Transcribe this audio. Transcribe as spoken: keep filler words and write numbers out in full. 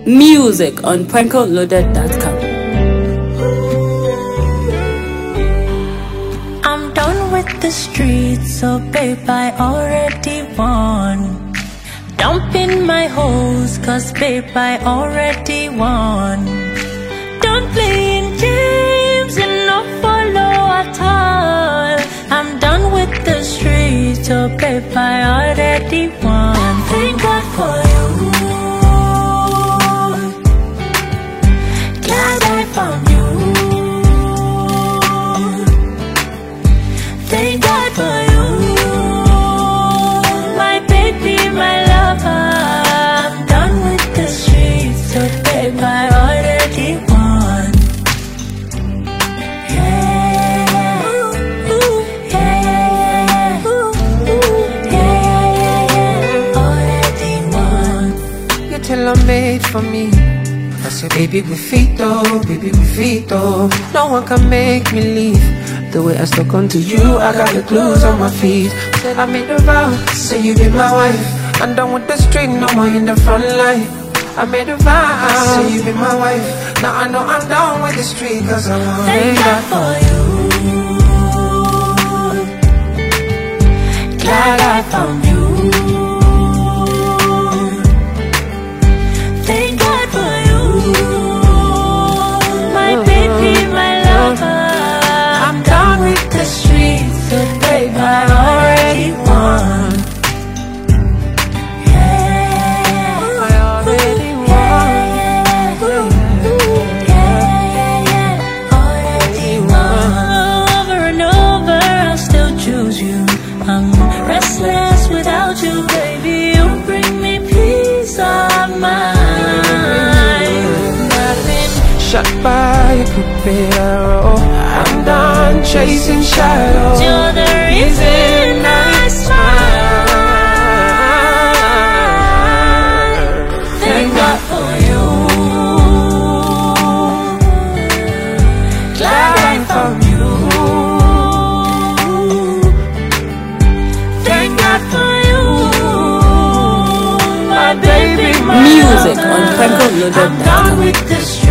Music on Pranko Loaded dot com. I'm done with the streets, so babe, I already won. Dumping my hoes, cause babe, I already won. Don't play in games and not follow at all. I'm done with the streets, so babe, I already won. Thank God for you. Glad I found you. Thank God for you, my baby, my lover. I'm done with the streets, so babe, I already won. Yeah, ooh, yeah, yeah, ooh, yeah, yeah, yeah, already won. You're tailor-made for me. I said, baby, we fit though, baby, we fit though. No one can make me leave. The way I stuck onto you, I got the clues on my feet. Said I made a vow, say you be my wife. I'm done with the street, no more in the front line. I made a vow, say you be my wife. Now I know I'm done with the street, cause I'm on. Thank God for you. Glad I found you. Thank God for you, my baby, my lover. I'm done with the streets, so babe, I already won. Yeah, I already won. yeah, yeah, yeah, already won. Over and over, I'll still choose you. I'm restless without you, baby. You bring me peace of mind. Shot by a crooked arrow. I'm done chasing shadows. You're the reason I smile. Thank God for you. Glad I found you. Thank God for you, my baby, my Music lover. on Pranko Loaded dot com. I'm done with this.